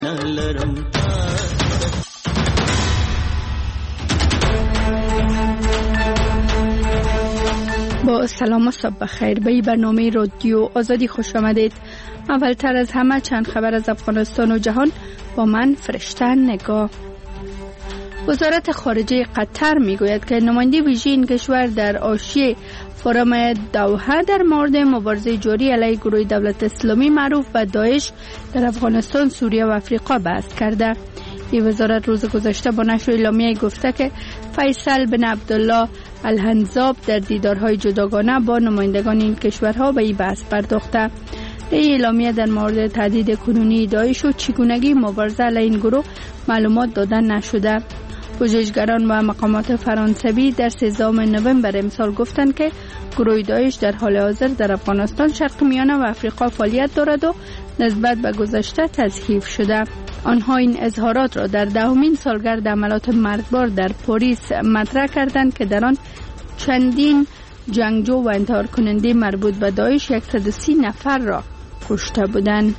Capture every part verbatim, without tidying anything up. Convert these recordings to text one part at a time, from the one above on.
با سلام و صبح بخیر به این برنامه رادیو آزادی خوش آمدید. اولتر از همه چند خبر از افغانستان و جهان با من فرشته نگاه. وزارت خارجه قطر میگوید که نماینده ویژه این کشور در حاشیه فورم دوحه در مورد مبارزه جاری علیه گروه دولت اسلامی معروف به داعش در افغانستان، سوریه و افریقا بحث کرده. این وزارت روز گذشته با نشر اعلامیه گفته که فیصل بن عبدالله الحنزاب در دیدارهای جداگانه با نمایندگان این کشورها به این بحث پرداخته. این اعلامیه در مورد تهدید کنونی داعش و چگونگی مبارزه علیه این گروه معلومات داده نشده. پژوهشگران و مقامات فرانسوی در سیزدهم نوامبر امسال گفتند که گروه داعش در حال حاضر در افغانستان، شرق میانه و افریقا فعالیت دارد و نسبت به گذشته تضعیف شده. آنها این اظهارات را در دهمین سالگرد عملیات مرگبار در پاریس مطرح کردند که در آن چندین جنگجو و انتحار کننده مربوط به داعش صد و سی نفر را کشته بودند.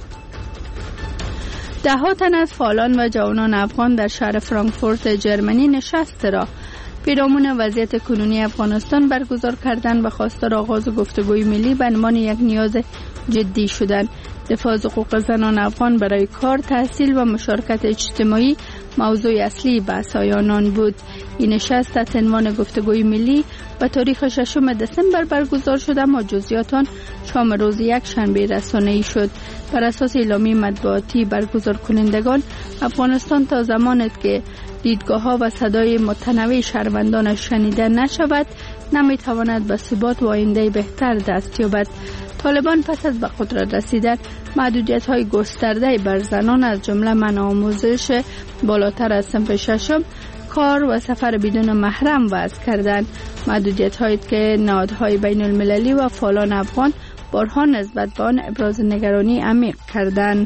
ده ها تن از فعالان و جوانان افغان در شهر فرانکفورت جرمنی نشست را پیرامون وضعیت کنونی افغانستان برگزار کردند و خواستار آغاز گفتگوی ملی به عنوان یک نیاز جدی شدند. دفاع از حقوق زنان افغان برای کار، تحصیل و مشارکت اجتماعی موضوع اصلی بحث‌های آنان بود. این نشست تحت عنوان گفتگوی ملی به تاریخ ششم دسامبر برگزار شد، اما جزئیات آن شام روز یک شنبه رسانه‌ای شد. بر اساس اعلامیه مطبوعاتی برگزار کنندگان، افغانستان تا زمانی که دیدگاه‌ها و صدای متنوع شهروندانش شنیده نشود، نمی‌تواند به ثبات و آینده بهتر دست یابد. طالبان پس از به قدرت رسیدن محدودیت‌های گسترده بر زنان از جمله منع آموزش بالاتر از صنف ششم، کار و سفر بدون محرم وضع کردند. محدودیت‌هایی که نهادهای بین المللی و فعالان افغان بارها نسبت به آن ابراز نگرانی عمیق کردند.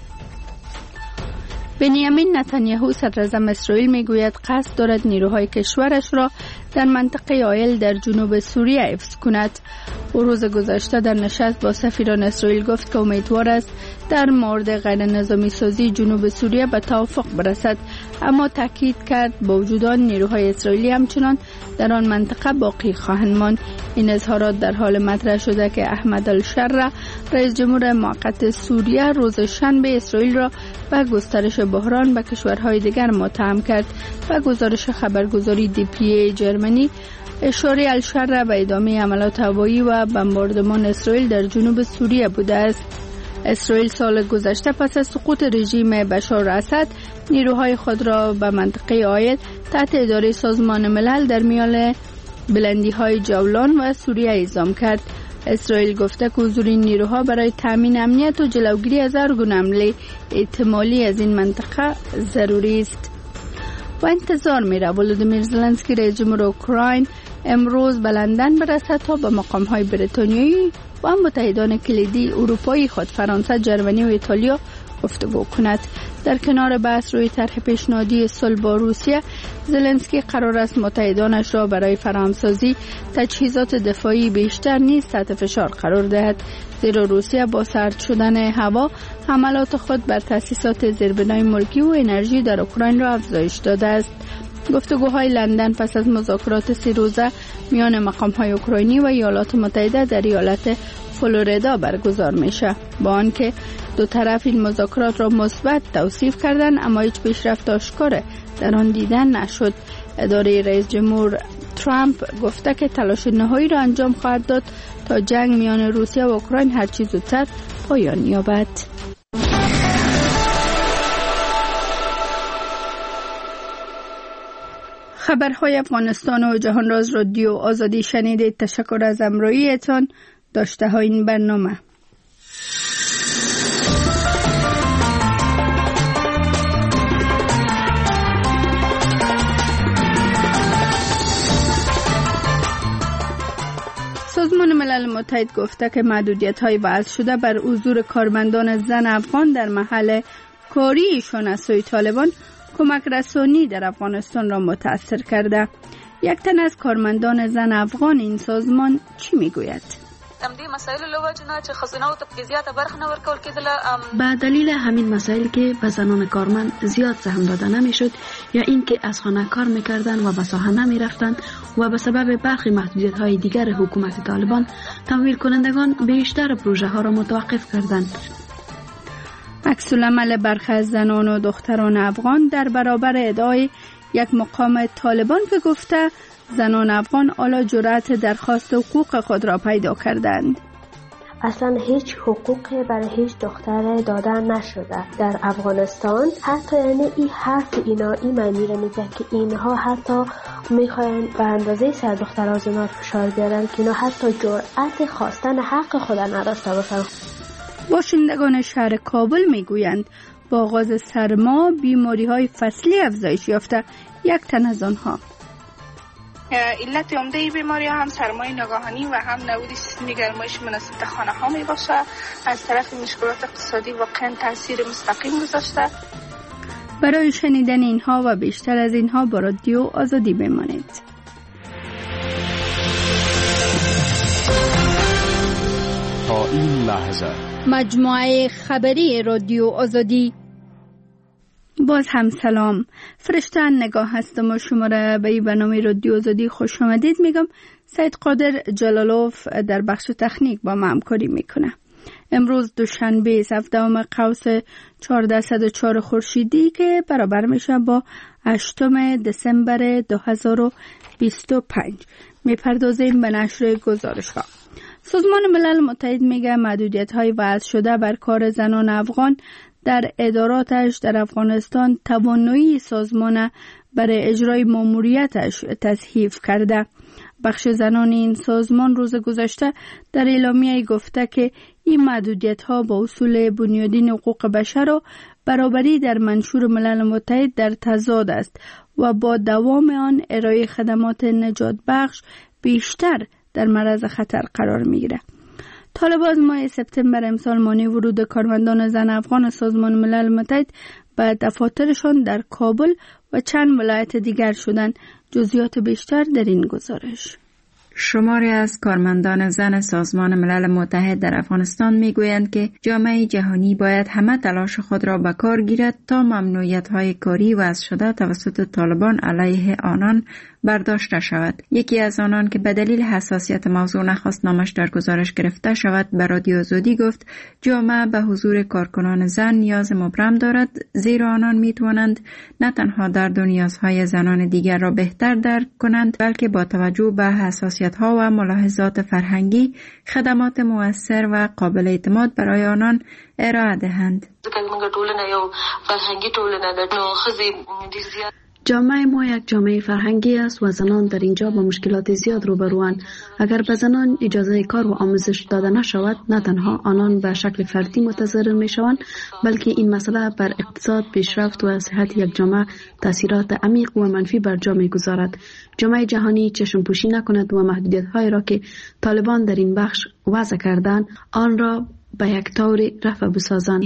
بنیامین نتانیاهو صدراعظم اسرائیل میگوید قصد دارد نیروهای کشورش را در منطقه آیل در جنوب سوریه حفظ کند. او روز گذشته در نشست با سفیران اسرائیل گفت که امیدوار است در مورد غیر نظامی سازی جنوب سوریه به توافق برسد، اما تاکید کرد با وجود آن نیروهای اسرائیلی همچنان در آن منطقه باقی خواهند ماند. این اظهارات در حال مطرح شده که احمد الشرع، رئیس جمهور موقت سوریه، روز شنبه اسرائیل را به گسترش بحران به کشورهای دیگر متهم کرد. و گزارش خبرگزاری دی پی ای جرمنی اشاره الشرع به ادامه عملیات هوایی و بمباردمان اسرائیل در جنوب سوریه بوده است. اسرائیل سال گذشته پس از سقوط رژیم بشار اسد نیروهای خود را به منطقه آیل تحت اداره سازمان ملل در میان بلندی‌های جولان و سوریه اعزام کرد. اسرائیل گفته که حضور این نیروها برای تامین امنیت و جلوگیری از هر گونه حمله احتمالی از این منطقه ضروری است. و انتظار میره ولودیمیر زلنسکی رئیس جمهور اوکراین امروز به لندن برسد تا با مقام‌های بریتانیایی و متحدان کلیدی اروپایی خود فرانسه، جرمنی و ایتالیا گفتگو کند. در کنار بحث روی طرح پیشنهادی صلح با روسیه، زلنسکی قرار است متحدانش را برای فراهمسازی تجهیزات دفاعی بیشتر نیز تحت فشار قرار دهد، زیرا روسیه با سرد شدن هوا حملات خود بر تأسیسات زیربنای ملکی و انرژی در اوکراین را افزایش داده است. گفتگوهای لندن پس از مذاکرات سی روزه میان مقام‌های اوکراینی و ایالات متحده در ایالت فلوریدا برگزار میشه. با آنکه دو طرف این مذاکرات را مثبت توصیف کردند، اما هیچ پیشرفت آشکار در آن دیده نشد. اداره رئیس جمهور ترامپ گفته که تلاش نهایی را انجام خواهد داد تا جنگ میان روسیه و اوکراین هر چه زودتر پایان یابد. خبرهای افغانستان و جهان را از رادیو آزادی شنیدید. تشکر از همراهیتان. داشته های این برنامه. سازمان ملل متحد گفته که محدودیت‌های وضع شده بر حضور کارمندان زن افغان در محل کاریشان از سوی طالبان کمک رسانی در افغانستان را متاثر کرده. یک تن از کارمندان زن افغان این سازمان چی میگوید؟ به دلیل همین مسائل که به زنان کارمند زیاد سهم داده نمیشد یا اینکه از خانه کار میکردند و به ساحه نمی رفتند و به سبب برخی محدودیت های دیگر حکومت طالبان تمویل کنندگان بیشتر پروژه ها را متوقف کردند. عکس العمل برخی از زنان و دختران افغان در برابر ادعای یک مقام طالبان که گفته زنان افغان حالا جرأت درخواست حقوق خود را پیدا کردند. اصلا هیچ حقوقی برای هیچ دختر داده نشده در افغانستان. حتی یعنی این حرف اینا این معنی را میده که اینها حتی میخواین به اندازه سر دخترها زنار فشار بیارن که اینا حتی جرأت خواستن حق خود نداشته باشن. باشندگان شهر کابل میگویند با آغاز سرما بیماری های فصلی افزایش یافته. یک تن از آنها علت عمده بیماری هم سرمای ناگهانی و هم نبود سیستم گرمایش مناسب خانه ها می باشه. از طرف مشکلات اقتصادی واقعا تاثیر مستقیم گذاشته. برای شنیدن اینها و بیشتر از اینها با رادیو آزادی بمانید. تا این لحظه مجموعه خبری رادیو آزادی. باز هم سلام. فرشته نگاه هستم و شما را به این برنامه رادیو آزادی خوش آمدید میگم. سید قادر جلالوف در بخش تکنیک با ما همکاری میکنه. امروز دوشنبه هفدهم قوس چهارصد و چهار خورشیدی که برابر میشه با هشتم دسامبر دو هزار و بیست و پنج. میپردازیم به نشر گزارش‌ها. سازمان ملل متحد میگه محدودیت‌های وضع شده بر کار زنان افغان در اداراتش در افغانستان توانایی سازمان برای اجرای ماموریتش تضعیف کرده. بخش زنان این سازمان روز گذشته در اعلامیه گفته که این محدودیت‌ها با اصول بنیادین حقوق بشر و برابری در منشور ملل متحد در تضاد است و با دوام آن ارائه خدمات نجات بخش بیشتر در معرض خطر قرار می‌گیرد. طالبان ماه سپتامبر امسال مانع ورود کارمندان زن افغان سازمان ملل متحد به دفاترشان در کابل و چند ولایت دیگر شدند. جزئیات بیشتر در این گزارش. شماری از کارمندان زن سازمان ملل متحد در افغانستان میگویند که جامعه جهانی باید همه تلاش خود را به کار گیرد تا ممنوعیت‌های کاری وضع شده توسط طالبان علیه آنان برداشته شود. یکی از آنان که به دلیل حساسیت موضوع نخواست نامش در گزارش گرفته شود به رادیو آزادی گفت جامعه به حضور کارکنان زن نیاز مبرم دارد، زیرا آنان میتوانند نه تنها درد و نیازهای زنان دیگر را بهتر درک کنند بلکه با توجه به حساسیت‌ها و ملاحظات فرهنگی خدمات مؤثر و قابل اعتماد برای آنان ارائه دهند. جامعه ما یک جامعه فرهنگی است و زنان در اینجا با مشکلات زیاد روبروند. اگر به زنان اجازه کار و آموزش داده نشود، نه تنها آنان به شکل فردی متضرر می شوند، بلکه این مسئله بر اقتصاد، پیشرفت و صحت یک جامعه تاثیرات عمیق و منفی بر جا می گذارد. جامعه جهانی چشم پوشی نکند و محدودیت هایی را که طالبان در این بخش وضع کردند، آن را به یک طور رفع بسازند.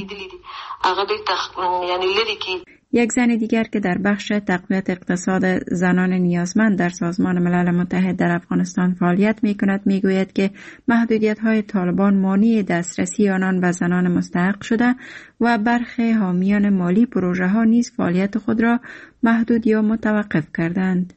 یک زن دیگر که در بخش تقویت اقتصاد زنان نیازمند در سازمان ملل متحد در افغانستان فعالیت می کند می گوید که محدودیت های طالبان مانع دسترسی آنان به زنان مستحق شده و برخی حامیان مالی پروژه ها نیز فعالیت خود را محدود یا متوقف کردند.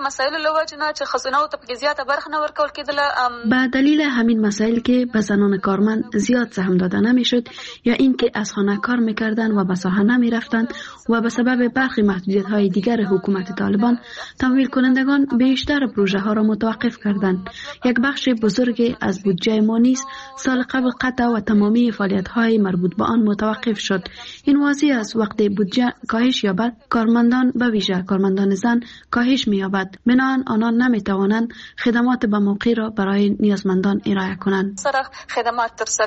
به دلیل همین مسائل که به زنان کارمند زیاد سهم داده نمیشد یا اینکه از خانه کار میکردند و به ساحه نمی رفتند و به سبب برخی محدودیت های دیگر حکومت طالبان تمویل کنندگان بیشتر پروژه ها را متوقف کردند. یک بخش بزرگی از بودجه ما نیز سال قبل قطع و تمامی فعالیت های مربوط به آن متوقف شد. این واضح است وقتی بودجه کاهش یابد کارمندان به ویژه کارمندان زن کاهش می‌یابد. بنابراین آنان نمی‌توانند خدمات به موقع را برای نیازمندان ارائه کنند. خدمات ترسره کی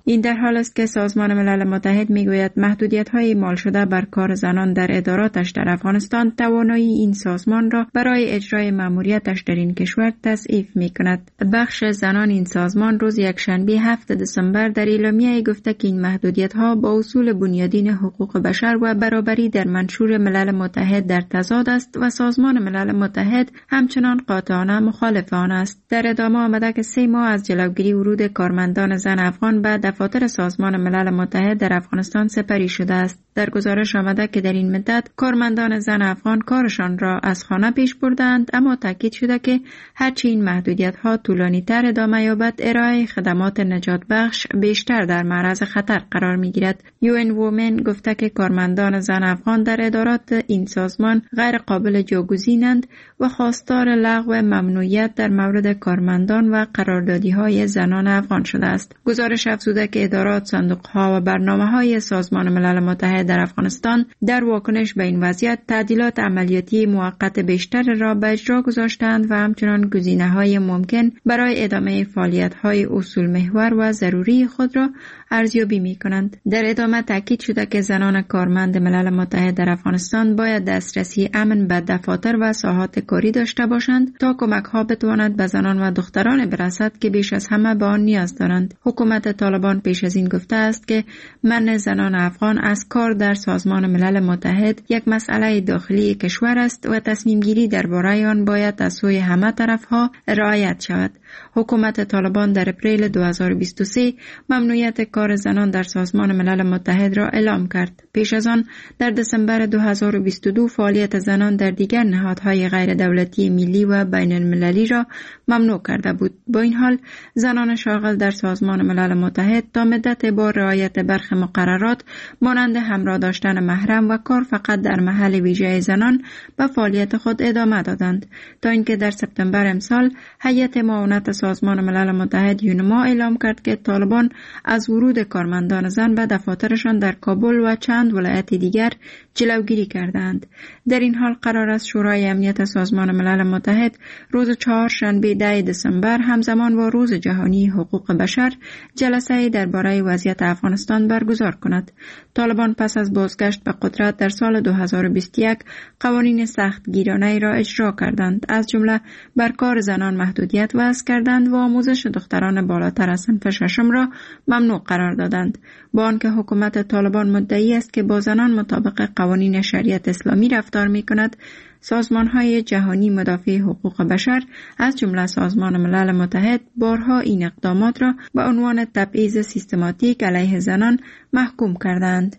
این در حال است که سازمان ملل متحد میگوید محدودیت‌های اعمال شده بر کار زنان در اداراتش در افغانستان توانایی این سازمان را برای اجرای مأموریتش در این کشور تضعیف می‌کند. بخش زنان این سازمان روز یکشنبه هفتم دسامبر در اعلامیه گفته که این محدودیت‌ها با اصول بنیادین حقوق بشر و برابری در منشور ملل متحد در تضاد است و سازمان ملل متحد همچنان قاطعانه مخالف آن است. در ادامه آمده که سه ماه از جلوگیری ورود کارمندان زن افغان به دفاتر سازمان ملل متحد در افغانستان سپری شده است. در گزارش آمده که در این مدت کارمندان زن افغان کارشان را از خانه پیش بردند، اما تاکید شده که هرچی این محدودیت‌ها طولانی‌تر ادامه یابد ارائه خدمات نجات بخش بیشتر در معرض خطر قرار می‌گیرد. یو ان وومن گفته که کارمندان زن افغان در ادارات این سازمان غیر قابل جایگزینند و خواستار لغو ممنوعیت در مورد کارمندان و قراردادی‌های زنان افغان شده است. گزارش افزوده که ادارات، صندوق‌ها و برنامه‌های سازمان ملل متحد در افغانستان در واکنش به این وضعیت تعدیلات عملیاتی موقت بیشتر را به اجرا گذاشتند و همچنان گزینه‌های ممکن برای ادامه فعالیت‌های اصول محور و ضروری خود را ارزیابی می‌کنند. در ادامه تاکید شده که زنان کارمند ملل متحد در افغانستان باید دسترسی امن به دفاتر و ساحات کاری داشته باشند تا کمک‌ها بتواند به زنان و دختران برسد که بیش از همه به آن نیاز دارند. حکومت طالبان پیش از این گفته است که منع زنان افغان از کار در سازمان ملل متحد یک مسئله داخلی کشور است و تصمیم گیری درباره آن باید از سوی همه طرف‌ها رعایت شود. حکومت طالبان در اپریل دو هزار و بیست و سه ممنوعیت کار زنان در سازمان ملل متحد را اعلام کرد. پیش از آن در دسامبر دو هزار و بیست و دو فعالیت زنان در دیگر نهادهای غیر دولتی ملی و بین المللی را ممنوع کرده بود. با این حال زنان شاغل در سازمان ملل متحد تا مدت با رعایت برخی مقررات مانند همراه داشتن محرم و کار فقط در محل ویژه زنان به فعالیت خود ادامه دادند تا اینکه در سپتامبر امسال هیئت معاونت سازمان ملل متحد یونما اعلام کرد که طالبان از ورود کارمندان زن به دفاترشان در کابل و چند ولایت دیگر جلوگیری کردند. در این حال قرار است شورای امنیت سازمان ملل متحد روز چهارشنبه ده دسامبر همزمان با روز جهانی حقوق بشر جلسه درباره وضعیت افغانستان برگزار کند. طالبان پس از بازگشت به قدرت در سال دو هزار و بیست و یک قوانین سخت گیرانه را اجرا کردند، از جمله بر کار زنان محدودیت وضع کردند و آموزش دختران بالاتر از صنف ششم را ممنوع قرار دادند. با آنکه حکومت طالبان مدعی است که با زنان مطابق قوانین شریعت اسلامی رفتار می‌کند، سازمان‌های جهانی مدافع حقوق بشر از جمله سازمان ملل متحد بارها این اقدامات را به عنوان تبعیض سیستماتیک علیه زنان محکوم کردند.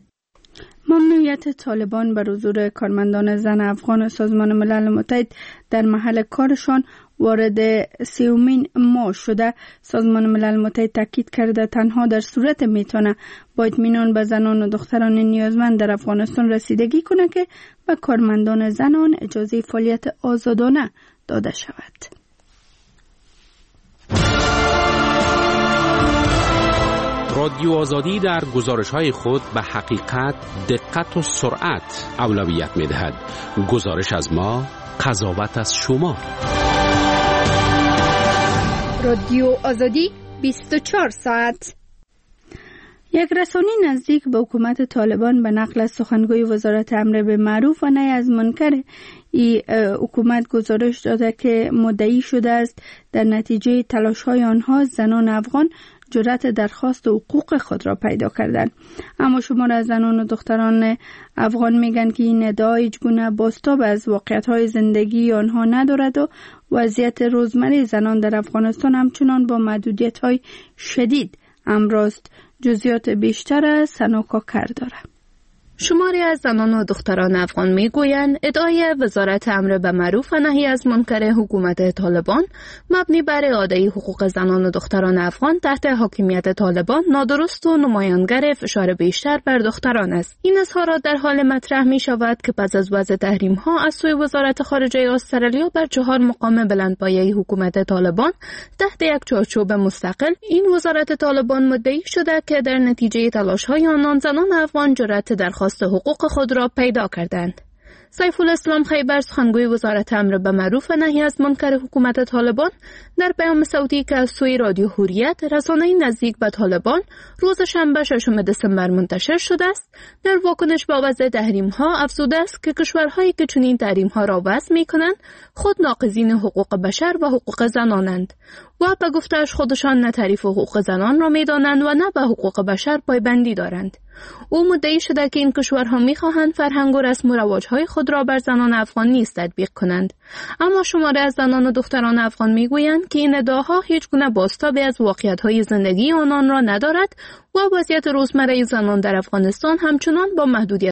ممنوعیت طالبان بر حضور کارمندان زن افغان سازمان ملل متحد در محل کارشان وارد سیومین ماه شده. سازمان ملل متحد تاکید کرده تنها در صورت میتونه با اطمینان به زنان و دختران نیازمند در افغانستان رسیدگی کنه که به کارمندان زنان اجازه فعالیت آزادانه داده شود. رادیو آزادی در گزارش‌های خود به حقیقت، دقت و سرعت اولویت می‌دهد. گزارش از ما، قضاوت از شما. رادیو آزادی بیست و چهار ساعت. یک رسانه نزدیک به حکومت طالبان به نقل از سخنگوی وزارت امر بالمعروف و نهی از منکر ای حکومت گزارش داده که مدعی شده است در نتیجه تلاش‌های آنها زنان افغان جرأت درخواست حقوق خود را پیدا کردند. اما شمار از زنان و دختران افغان میگن که این ادعا هیچگونه بازتاب از واقعیت‌های زندگی آنها ندارد و وضعیت روزمره زنان در افغانستان همچنان با محدودیت‌های شدید امراست. جزئیات بیشتر از سنا کاکر دارد. شماری از زنان و دختران افغان میگویند ادعای وزارت امر بالمعروف و نهی از منکر حکومت طالبان مبنی بر اعاده حقوق زنان و دختران افغان تحت حاکمیت طالبان نادرست و نمایانگر فشار بیشتر بر دختران است. این اظهارات در حال مطرح می شود که پس از وضع تحریم ها از سوی وزارت خارجه استرالیا بر چهار مقام بلندپایه حکومت طالبان تحت یک چارچوب مستقل، این وزارت طالبان مدعی شده که در نتیجه تلاش های آنان زنان افغان جرأت درخواست حقوق خود را پیدا کردند. سیف الاسلام خیبر سخنگوی وزارت امر به معروف و نهی از منکر حکومت طالبان در پیام صوتی که از سوی رادیو حریت رسانه نزدیک به طالبان روز شنبه ششم دسامبر منتشر شده است، در واکنش به وضع تحریم ها افزوده است که کشورهایی که چنین تحریم ها را وضع می کنند خود ناقضین حقوق بشر و حقوق زنانند و به گفته‌اش خودشان نه تعریف حقوق زنان را می دانند و نه به حقوق بشر پایبندی دارند. او مدعی شده که این کشورها می‌خواهند فرهنگ و رسم و رواج‌های خود را بر زنان افغان نیز تطبیق کنند، اما شماره از زنان و دختران افغان می‌گویند که این ادعاها هیچ گونه بازتابی از واقعیت‌های زندگی آنان را ندارد و وضعیت روزمره زنان در افغانستان همچنان با محدودیت